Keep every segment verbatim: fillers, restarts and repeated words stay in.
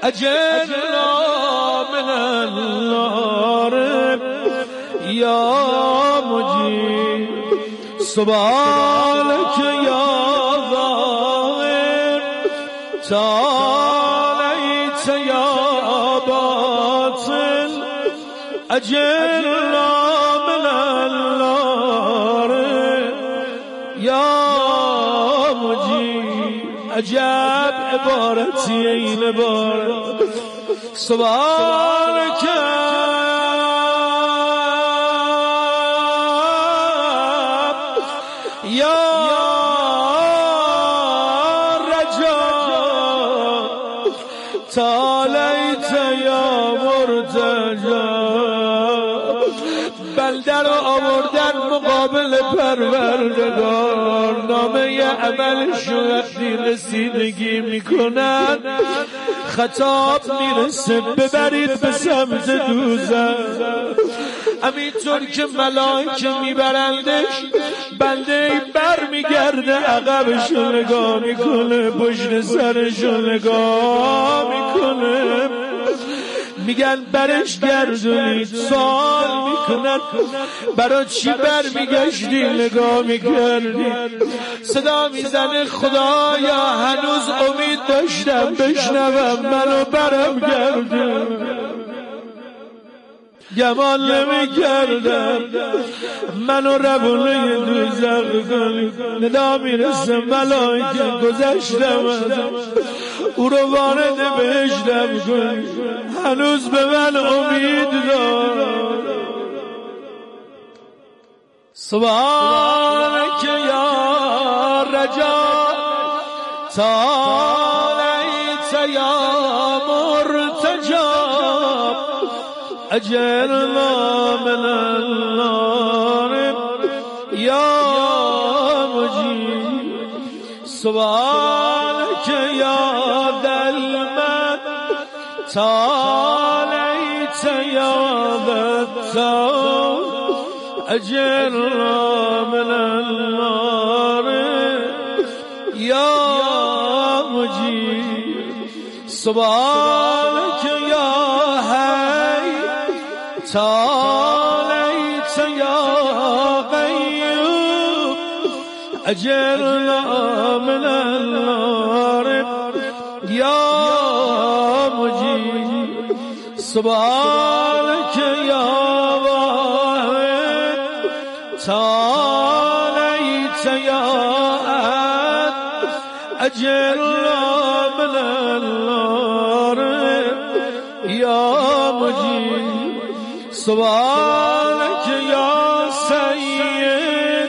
أجرنا من النار يا مجيب سبحانك يا ظاهر تعاليت يا باطن أجرنا من النار يا مجيب عجب عبارتي این عبارت سبحانك یا رجا تعالیت یا مرتجا بنده رو آوردن مقابل پروردگار نامه عملشون وقتی رسیدگی میکنن خطاب میرسه ببرید به سمت دوزخ همینطور که ملائکه میبرندش بنده بر میگرده عقبشو نگاه میکنه پشت سرشو نگاه میکنه میگن برش گردونید سوال میکنن برای چی بر میگشتی نگاه میکردی صدا میزنه خدایا هنوز امید داشتم بشنوم منو برم گردون گمان نمیکردم منو روونه دوزخ کنی ندا میرسه ملائکه گذشتم او رو وارد بهشتم کنی هنوز به من امید دارم سبحانك یا رجا تعالیت یا مرتجا أجرنا من النار يا مجيب سبحانك يا ذا المن تعاليت يا ذا التوب أجرنا من النار يا مجيب سبحانك يا تعاليت يا قيوم أجرنا من النار يا مجيب سبحانك يا واحد تعاليت يا أحد أجرنا من النار يا مجيب سبحانك يا سيد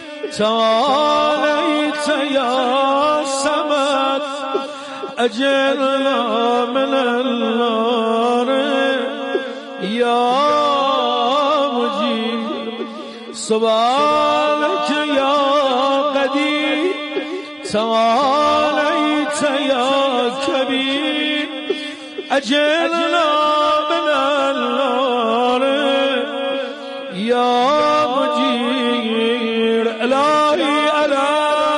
تعاليت يا صمد أجرنا من النار يا مجيب سبحانك يا قدير تعاليت يا كبير أجرنا من النار يا مجير إلهي ألا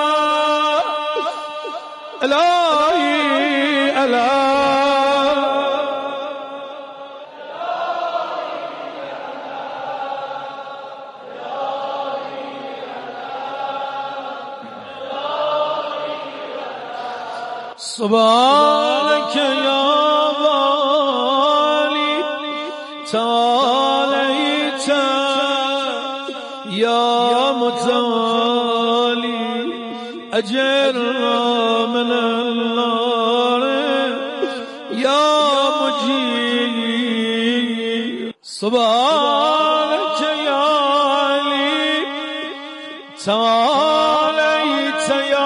إلهي ألا سبحانك يا والي تعاليت يا متوالي أجرنا من النار يا مجيب سبحانك يا علي تعاليت يا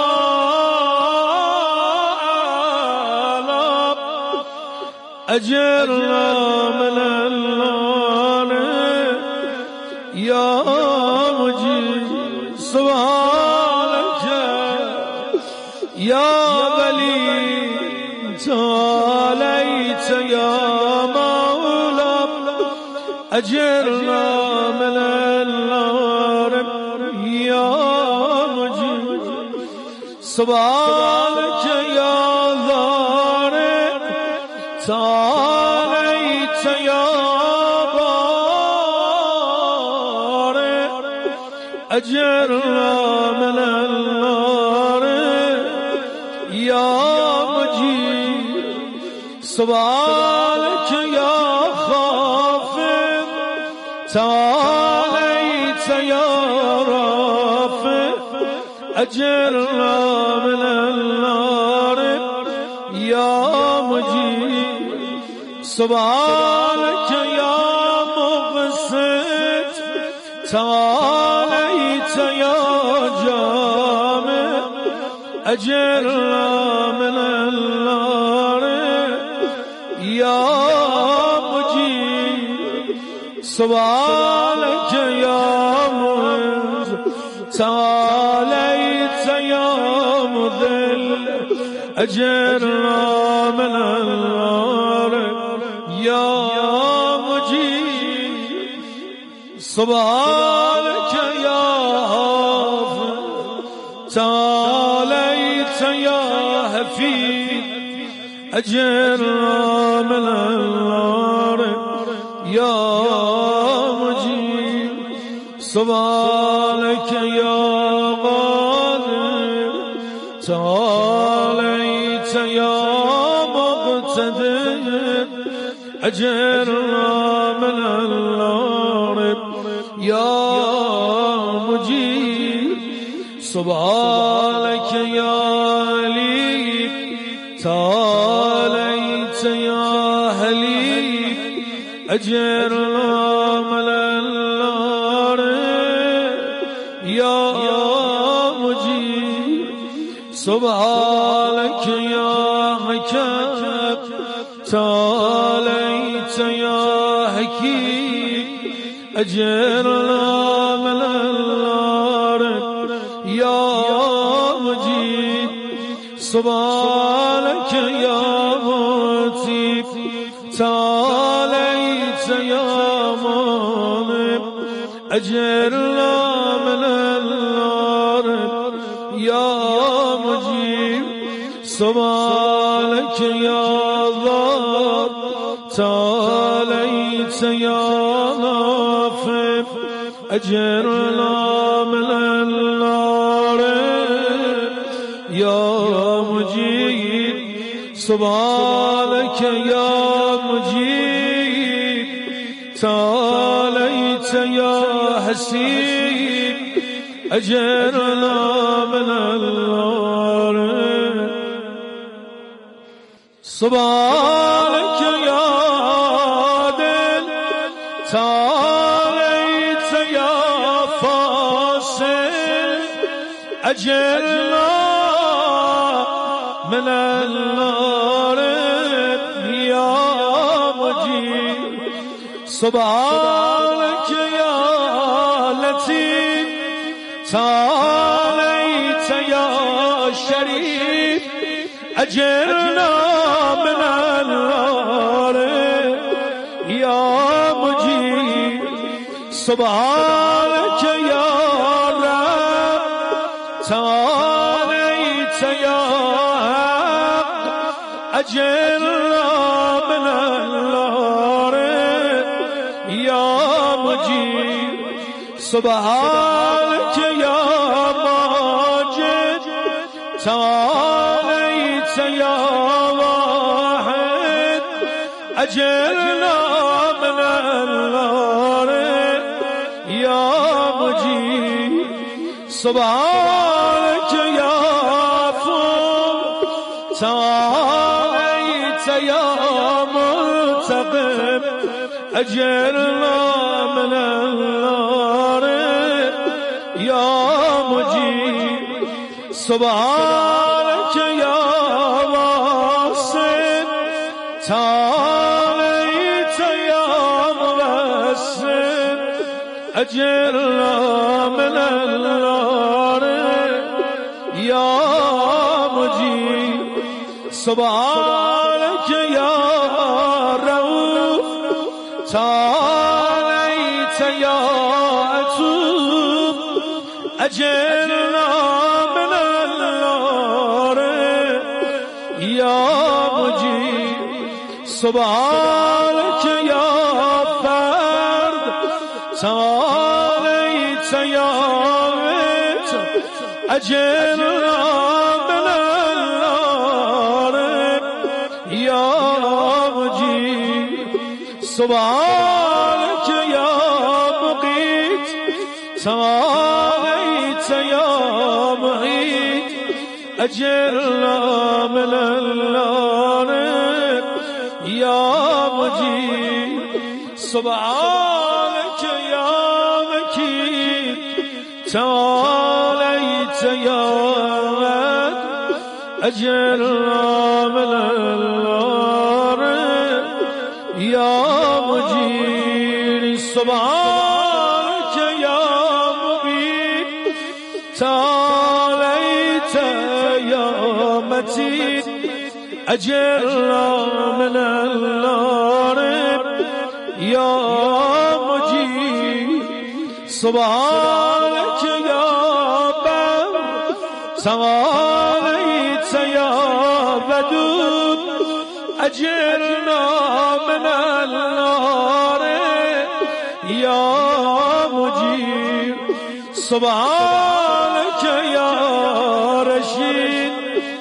أجرنا من النار يا مجيب سبحانك يا ولي تعاليت يا مولا أجرنا من النار يا مجيب سبحانك يا ظاهر أجرنا من النار يا مجيب سبحانك يا خافض تعاليت يا رافع أجرنا من النار يا مجيب سبحانك يا مقسط تعاليت يا جامع أجرنا من النار يا مجيب سبحانك يا معز تعاليت يا مذل أجرنا من النار يا مجيب سبحانك يا حافظ تعاليت يا حفيظ أجرنا من النار يا مجيب سبحانك يا قادر تعاليت يا مقتدر أجرنا من النار يا مجيب سبحانك يا علي تعاليت يا حليم أجرنا من النار يا مجيب سبحانك يا حكم تعاليت يا حكيم أجرنا من النار يا مجيب سبحانك يا مطيب تعاليت يا مانب أجرنا من النار يا مجيب سبحانك يا ذات تعاليت يا نافع أجرنا من النار يا مجيب سبحانك يا مجيب تعاليت يا حسيب أجرنا من النار سبحانك يا عادل تعاليت يا فاصل أجرنا من النار يا مجيب سبحانك يا لطيف تعاليت يا شريف أجرنا من النار يا مجيب سبحانك يا رب تعاليت يا حق أجرنا من النار يا مجيب سبحانك يا ماجد تعاليت يا واحد أجرنا من النار يا مجيب سبحانك يا فوق تعاليت يا منتقم أجرنا من النار يا مجيب سبحانك يا واصل تعاليت يا موسل أجرنا من النار يا مجيب سبحانك يا رؤوف تعاليت يا عتوب أجرنا من النار يا مجيب سبحانك يا فرد تعاليت يا أجرنا من النار يا مجيب سبحانك يا مقيت تعاليت يا معيد أجرنا من النار يا مجيب سبحانك يا مكيد تعاليت يا ود أجرنا من النار يا مجير سبحانك يا مبين تعاليت يا متين أجرنا من النار يا مجير سبحانك يا بر تعاليت يا ودود أجرنا من النار يا مجير سبحانك يا رشيد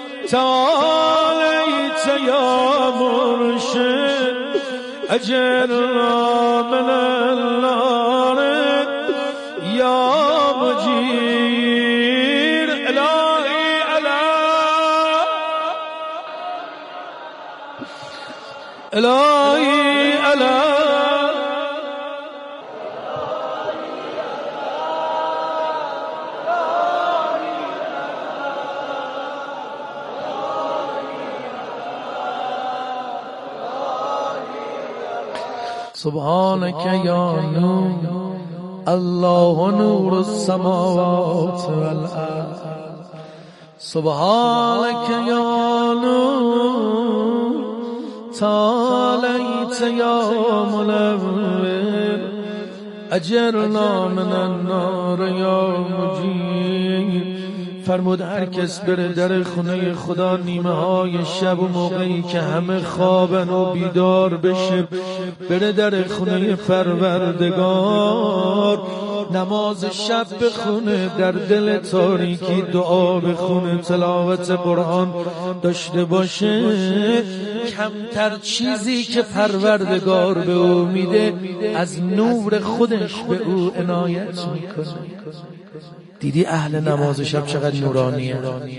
تعاليت يا مرشد أجرنا من النار يا مجير إلهي إلهي إلهي سبحانك يا نور الله نور السماوات والأرض سبحانك يا نور تعاليت يا منور أجرنا من النار يا مجير. فرمود هر کس بره در خونه خدا نیمه های شب و موقعی که همه خوابن و بیدار بشه بره در خونه پروردگار نماز شب بخونه در دل تاریکی دعا بخونه تلاوت قرآن داشته باشه کمتر چیزی که پروردگار به او میده از نور خودش به او عنایت میکنه. دیدی اهل نماز شب چقدر نورانیه.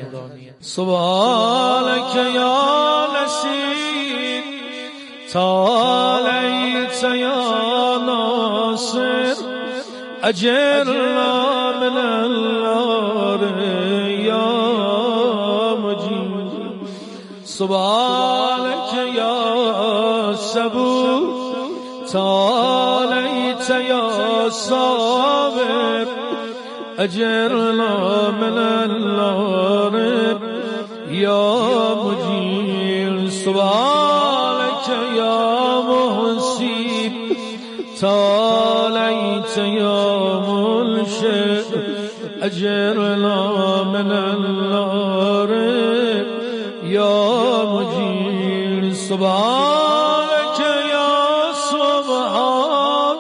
سبحانك یا نصیر تعالیت یا ناصر أجرنا من النار يا مجيد سبحانك يا صبور تعاليت يا صابر أجرنا من النار يا مجير سبحانك يا محسن تعاليت يا منشئ أجرنا من النار يا مجير سبحانك يا سبحان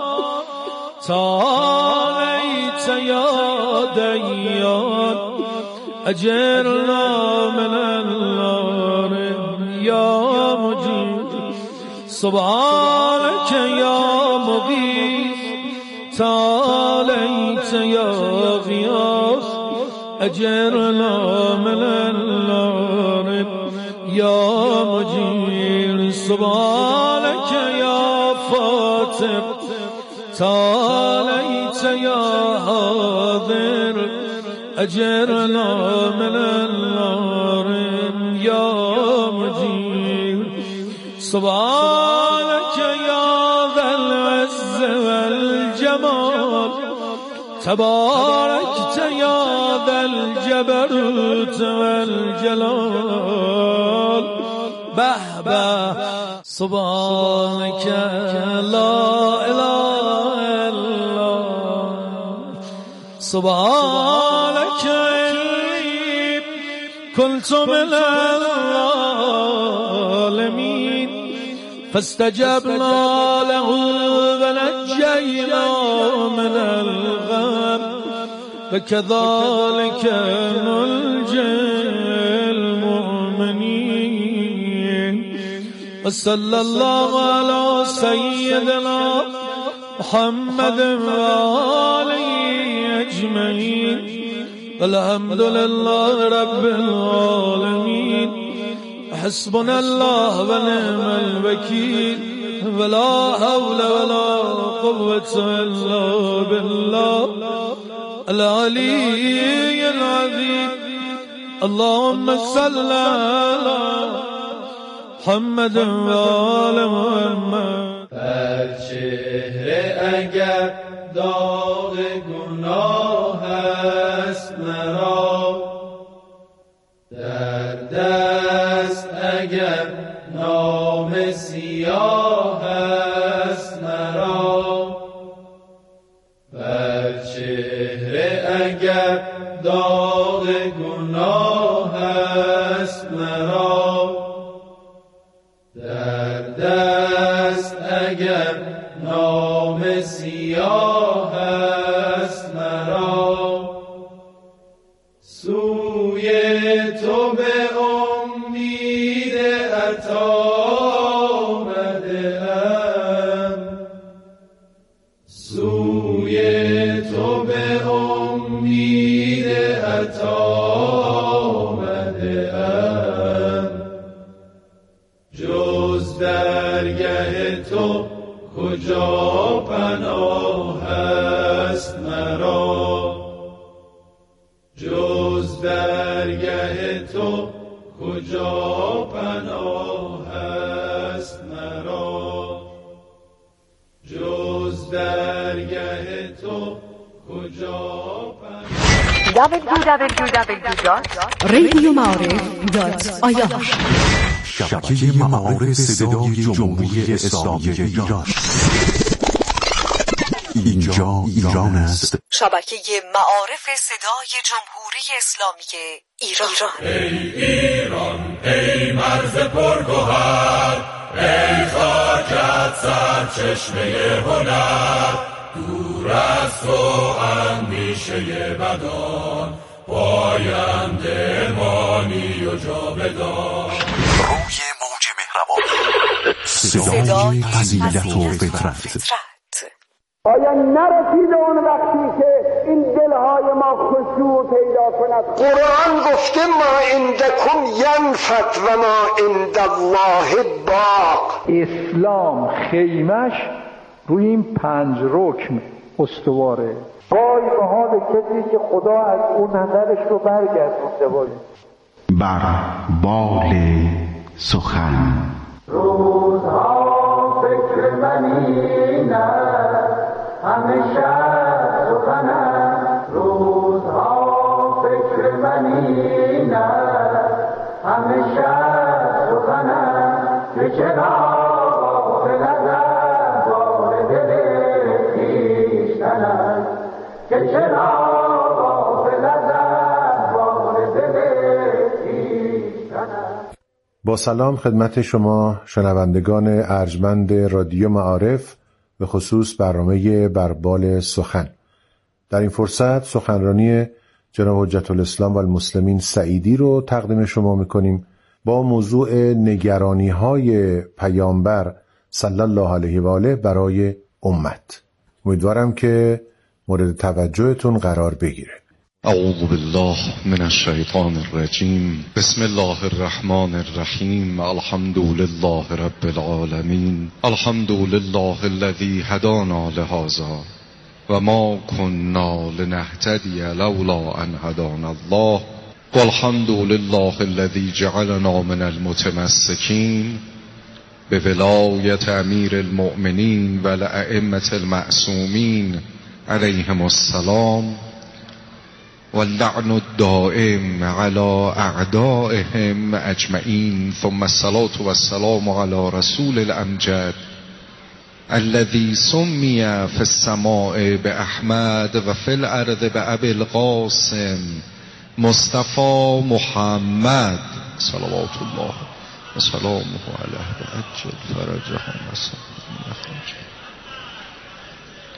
تعاليت يا ديان أجرنا من النار يا مجير سبحانك يا مغيث تعاليت يا غياث أجرنا من النار يا مجير سبحانك يا فاتر تعاليت يا حاضر أجرنا من النار يا مجير سبحانك يا ذا العز والجمال تباركت يا ذا الجبروت والجلال به به سبحانك لا إله إلا سبحانك إني كنت من الظالمين فاستجبنا له ونجينا من الغم وكذلك ننجي المؤمنين. وصلى الله على سيدنا محمد وآله أجمعين. والحمد لله رب العالمين. حسبنا الله ونعم الوكيل. ولا حول ولا قوة إلا بالله العلي العظيم. اللهم صل على محمد وآل محمد. بر چهره اگر داغ گناه است مرا، در دست اگر نام سیاه است مرا، بر چهره اگر داغ گناه است مرا، در دست اگر نام سیاه است مرا، سوی تو به امید عطا آمده ام، سوی تو به امید عطا آمده ام، جز درگه تو کجا پناه است مرا، جز درگه تو کجا پناه است مرا، جز درگه تو کجا پناه. دبلیو دبلیو دبلیو دات رادیو معارف دات آی آر شبکه معارف صدای جمهوری اسلامی ایران. اینجا ایران است. شبکه معارف صدای جمهوری اسلامی ایران. ای ایران ای مرز پرگوهر، ای خاکت سرچشمه هنر، دور از تو اندیشه بدان، پاینده مانی و جاودان. روی موج مهربان، صدای فضیلت و فطرت. آیا نرسید اون وقتی که این دلهای ما خشوع پیدا کند؟ قرآن گفته ما عندکم ینفد و ما عند الله باق. اسلام خیمش روی این پنج رکن استواره. وای به حال کسی که خدا از اون نظرش رو برگردونده باشه. بر بال سخن. روزها فکر منی نه همیشه سخنم، روزها فکر منی نه همیشه سخنم، که چرا غافل ازم بار دل خویشتنم، که چرا غافل ازم بار دل خویشتنم. با سلام خدمت شما شنوندگان ارجمند رادیو معارف، به خصوص برنامه بربال سخن. در این فرصت سخنرانی جناب حجت الاسلام و المسلمین سعیدی رو تقدیم شما میکنیم با موضوع نگرانی‌های پیامبر صلی الله علیه و آله برای امت. امیدوارم که مورد توجهتون قرار بگیره. اعوذ بالله من الشیطان الرجیم. بسم الله الرحمن الرحیم. الحمد لله رب العالمین. الحمد لله الذی هدانا لهذا و ما كنا لنهتدی لولا ان هدانا الله والحمد لله الذی جعلنا من المتمسکین بولایت امیر المؤمنین و الائمة المعصومین علیهم السلام واللعن الدائم على اعدائهم اجمعین. ثم الصلاة والسلام على رسول الامجد الذي سمي في السماء بأحمد و في الارض بأبي القاسم مصطفى محمد صلوات الله و سلامه علیه و عجل فرجهم و سلام.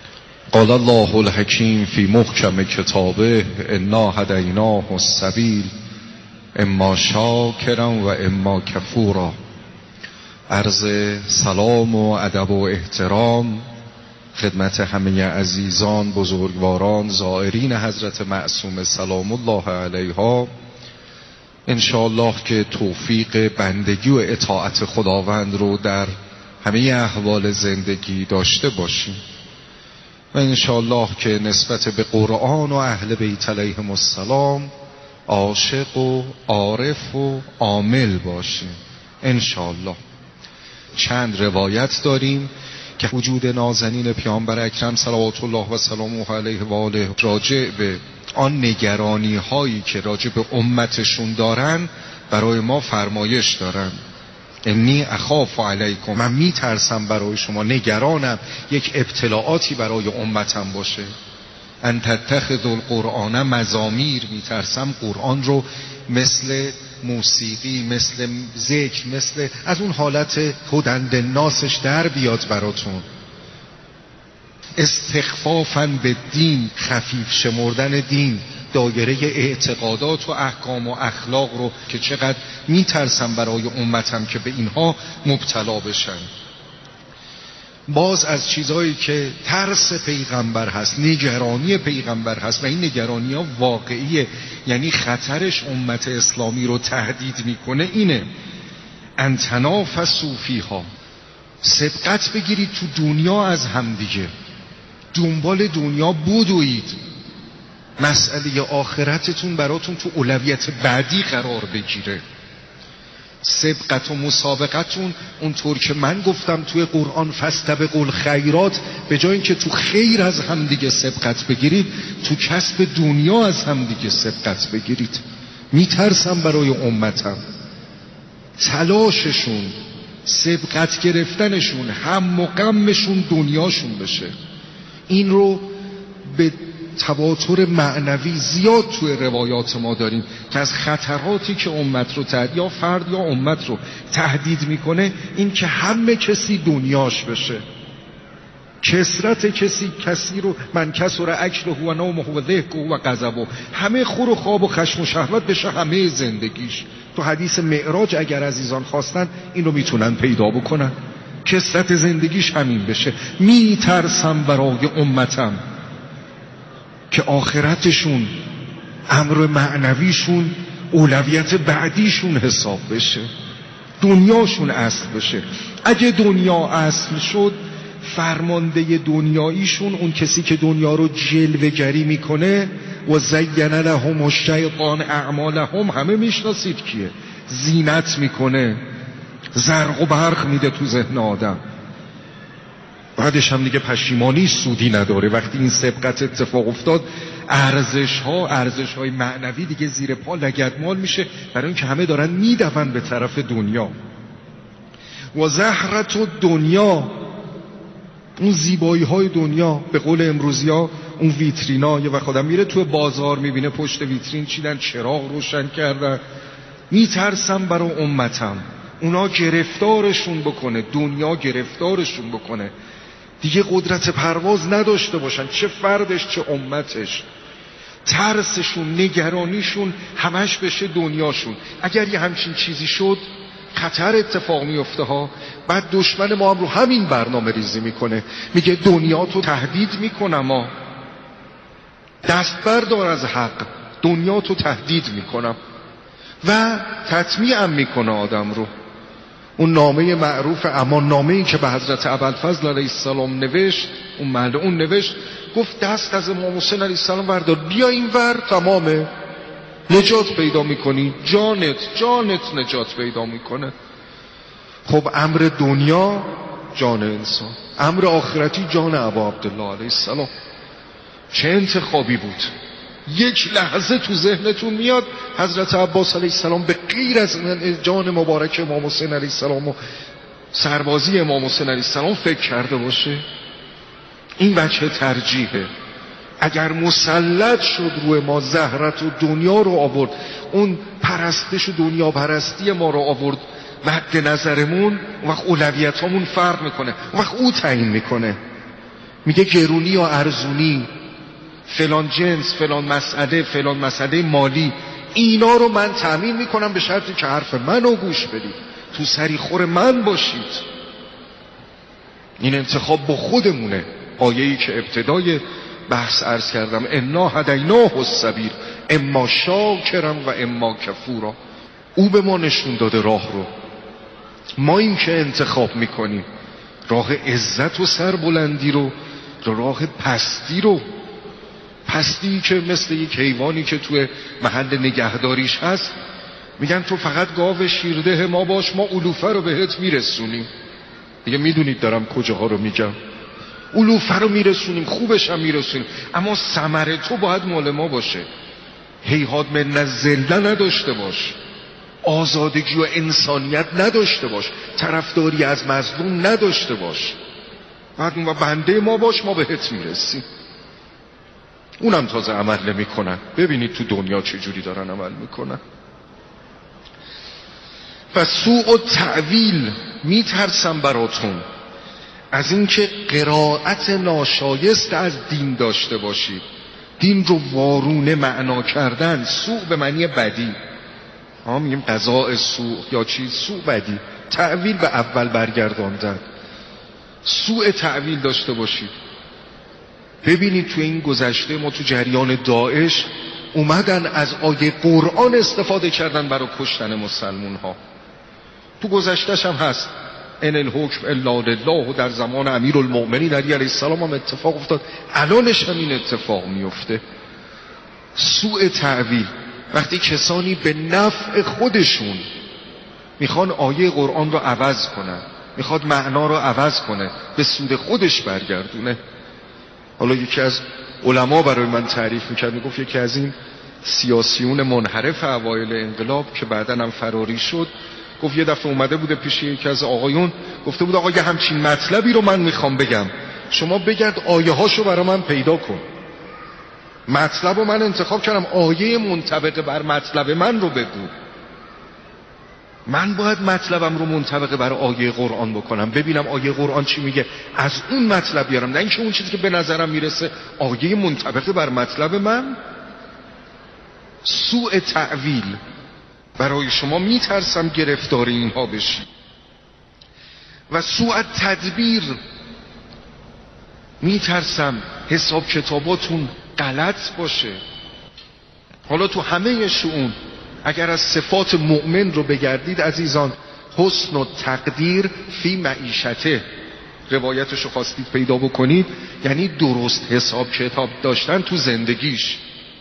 قال الله الحکیم فی محکم کتابه انا هدیناه السبیل اما شاکرا و اما کفورا. عرض سلام و ادب و احترام خدمت همه عزیزان، بزرگواران، زائرین حضرت معصومه سلام الله علیها. انشاءالله که توفیق بندگی و اطاعت خداوند رو در همه احوال زندگی داشته باشیم و انشاءالله که نسبت به قرآن و اهل بیت علیهم السلام عاشق و عارف و عامل باشیم انشاءالله. چند روایت داریم که وجود نازنین پیامبر اکرم صلوات الله و سلامه علیه و آله راجع به آن نگرانی هایی که راجع به امتشون دارن برای ما فرمایش دارن. انی اخاف علیکم، من میترسم برای شما، نگرانم یک ابتلاعاتی برای امتم باشه. ان تتخذوا القرآن مزامیر، میترسم قرآن رو مثل موسیقی، مثل ذکر، مثل از اون حالت هدند ناسش در بیاد براتون. استخفافاً به دین، خفیف شمردن دین، دایره اعتقادات و احکام و اخلاق رو که چقدر میترسم برای امتم که به اینها مبتلا بشن. باز از چیزهایی که ترس پیغمبر هست، نگرانی پیغمبر هست و این نگرانی ها واقعیه، یعنی خطرش امت اسلامی رو تهدید میکنه، اینه ان تنافسوا فیها، سبقت بگیرید تو دنیا از همدیگه، دنبال دنیا بدوید، مسئله آخرتتون براتون تو اولویت بعدی قرار بگیره. سبقت و مسابقتون اونطور که من گفتم توی قرآن فاستبقوا الخیرات، به جای اینکه تو خیر از همدیگه سبقت بگیرید، تو کسب دنیا از همدیگه سبقت بگیرید. میترسم برای امتم تلاششون، سبقت گرفتنشون، هم و غمشون دنیاشون بشه. این رو به تواتر معنوی زیاد توی روایات ما داریم که از خطراتی که امت رو تهدید، یا فرد یا امت رو تهدید میکنه، این که همه کسی دنیاش بشه. کسرت کسی کسی رو من کسر اکله و نومه و ضحکه و غضبه، همه خور و خواب و خشم و شهوت بشه همه زندگیش. تو حدیث معراج اگر عزیزان خواستن این رو میتونن پیدا بکنن، کسرت زندگیش همین بشه. میترسم برای امتم که آخرتشون، امر معنویشون اولویت بعدیشون حساب بشه، دنیاشون اصل بشه. اگه دنیا اصل شد، فرمانده دنیاییشون، اون کسی که دنیا رو جلوه‌گری میکنه، و زین لهم الشیطان اعمالهم، همه میشناسید کیه، زینت میکنه، زرق و برق میده تو ذهن آدم، بعدش هم دیگه پشیمانی سودی نداره. وقتی این سبقت اتفاق افتاد، ارزش ها، ارزش های معنوی دیگه زیر پا لگدمال میشه، برای اینکه همه دارن میدون به طرف دنیا. و زهرت و دنیا، اون زیبایی های دنیا، به قول امروزی ها اون ویترینا، یه وقت آدم میره تو بازار میبینه پشت ویترین چیدن، چراغ روشن کردن. میترسم برای امتم اونا گرفتارشون بکنه، دنیا گرفتارشون بکنه، دیگه قدرت پرواز نداشته باشن، چه فردش چه امتش. ترسشون، نگرانیشون همش بشه دنیاشون. اگر یه همچین چیزی شد، خطر اتفاق میفته ها. بعد دشمن ما هم رو همین برنامه ریزی میکنه، میگه دنیا تو تهدید میکنم، ها دست بردار از حق، دنیا تو تهدید میکنم، و تطمیعم میکنه آدم رو. اون نامه معروف امان نامه‌ای که به حضرت ابوالفضل علیه السلام نوشت، اون ملعون نوشت، گفت دست از امام حسین علیه السلام بردار، بیا این ور، تمامه، نجات پیدا میکنی، جانت جانت نجات پیدا میکنه. خب امر دنیا جان انسان، امر آخرتی جان ابا عبدالله علیه السلام. چه انتخابی بود. یک لحظه تو ذهنتون میاد حضرت عباس علیه السلام به غیر از جان مبارک امام حسین علیه السلام و سربازی امام حسین علیه السلام فکر کرده باشه؟ این وجه ترجیحه. اگر مسلط شد روی ما زهرت و دنیا رو آورد، اون پرستش و دنیا پرستی ما رو آورد مد نظرمون، وقت اولویت همون فرق میکنه، وقت او تعیین میکنه. میگه گرونی یا ارزونی، فلان جنس، فلان مسئله، فلان مسئله مالی، اینا رو من تأمین میکنم به شرطی که حرف منو گوش بدید، تو سری خور من باشید. این انتخاب با خودمونه. آیه‌ای که ابتدای بحث عرض کردم، انا هدیناه السبیل اما شاکرا و اما کفورا، او به ما نشون داده راه رو، ما این که انتخاب میکنیم راه عزت و سربلندی رو، راه پستی رو، پستی که مثل یک حیوانی که توی محل نگهداریش هست، میگن تو فقط گاو شیرده ما باش، ما علوفه رو بهت میرسونیم. دیگه میدونید دارم کجاها رو میگم. علوفه رو میرسونیم، خوبش هم میرسونیم، اما ثمر تو باید مال ما باشه. هیهات من ذله نداشته باش، آزادگی و انسانیت نداشته باش، طرفداری از مظلوم نداشته باش، بعد اون بنده ما باش، ما بهت میرسیم. اونم تازه عمل نمی کنن. ببینید تو دنیا چجوری دارن عمل میکنن. و سوء التأویل، میترسم براتون از اینکه قرائت ناشایست از دین داشته باشید، دین رو وارونه معنا کردن. سوء به معنی بدی، ها میگیم قضاء سوء یا چیز سوء بدی، تأویل به اول برگرداندن. سوء تأویل داشته باشید. ببینید تو این گذشته ما تو جریان داعش اومدن از آیه قرآن استفاده کردن برای کشتن مسلمون ها. تو گذشتهش هم هست ان الحکم الا لله، و در زمان امیرالمؤمنین علی علیه السلام هم اتفاق افتاد، الانش هم این اتفاق میفته. سوء تأویل، وقتی کسانی به نفع خودشون میخوان آیه قرآن رو عوض کنن، میخواد معنا رو عوض کنه، به سود خودش برگردونه. حالا یکی از علما برای من تعریف میکرد، میگفت یکی از این سیاسیون منحرف اوایل انقلاب که بعدن هم فراری شد، گفت یه دفعه اومده بوده پیش یکی از آقایون، گفته بود آقا یه همچین مطلبی رو من میخوام بگم، شما بگرد آیه هاشو برای من پیدا کن. مطلب رو من انتخاب کردم، آیه منطبق بر مطلب من رو بگو. من باید مطلبم رو منطبق بر آیه قرآن بکنم، ببینم آیه قرآن چی میگه، از اون مطلب بیارم، نه اینکه اون چیزی که به نظرم میرسه آیه منطبق بر مطلب من. سوء تأویل برای شما، میترسم گرفتار اینها بشی. و سوء تدبیر، میترسم حساب کتاباتون غلط باشه. حالا تو همه شؤون اگر از صفات مؤمن رو بگردید عزیزان، حسن و تقدیر فی معیشته، روایتشو خواستید پیدا بکنید، یعنی درست حساب کتاب داشتن تو زندگیش.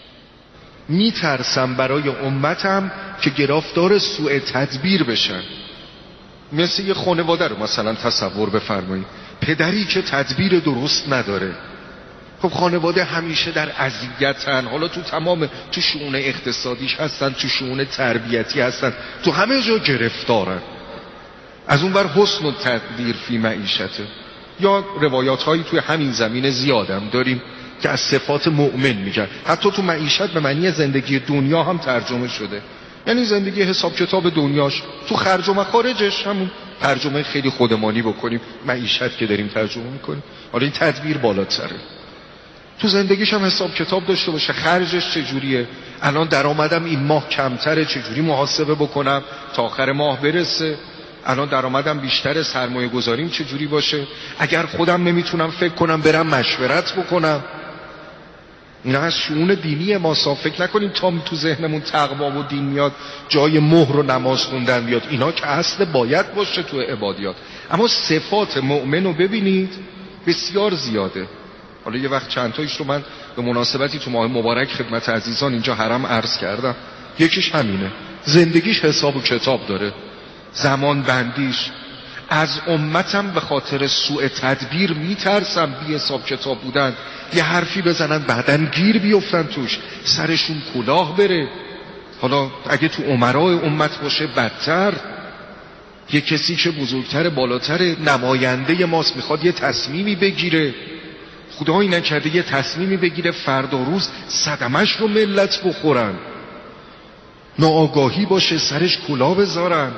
میترسم برای امتم که گرفتار سوء تدبیر بشن. مثل یه خانواده رو مثلا تصور بفرمایید، پدری که تدبیر درست نداره. خب خانواده همیشه در اذیتن، حالا تو تمام تو شؤون اقتصادیش هستن، تو شؤون تربیتی هستن، تو همه جا گرفتارن. از اون بر حسن و تقدیر فی معیشته. یا روایات هایی توی همین زمینه زیادم داریم که از صفات مؤمن میگن، حتی تو معیشت به معنی زندگی دنیا هم ترجمه شده، یعنی زندگی حساب کتاب دنیاش، تو خرج و مخارجش همون ترجمه خیلی خودمانی بکنیم، معیشت که داریم ترجمه میکنیم. حالا این تدبیر بالاتره. تو زندگیش هم حساب کتاب داشته باشه، خرجش چجوریه، الان درآمدم این ماه کمتره، چجوری محاسبه بکنم تا آخر ماه برسه، الان درآمدم بیشتره، سرمایه گذاریم چجوری باشه، اگر خودم نمیتونم فکر کنم برم مشورت بکنم. اینا از شؤون دینی ما. فکر نکنیم تا تو ذهنمون تقوا و دین میاد جای مهر و نماز خوندن بیاد، اینا که اصل باید باشه تو عبادیات. اما صفات مؤمن رو ببینید بسیار زیاده. حالا یه وقت چند تایش رو من به مناسبتی تو ماه مبارک خدمت عزیزان اینجا حرم عرض کردم. یکیش همینه، زندگیش حساب و کتاب داره، زمان بندیش. از امتم به خاطر سوء تدبیر میترسم، بی حساب کتاب بودن، یه حرفی بزنن بعدن گیر بیفتن توش، سرشون کلاه بره. حالا اگه تو امرای امت باشه بدتر. یه کسی که بزرگتر بالاتر نماینده ماست میخواد یه تصمیمی بگیره، خدایی نکرده یه تصمیمی بگیره فردا روز صدمش رو ملت بخورن، ناآگاهی باشه سرش کلاه بذارن.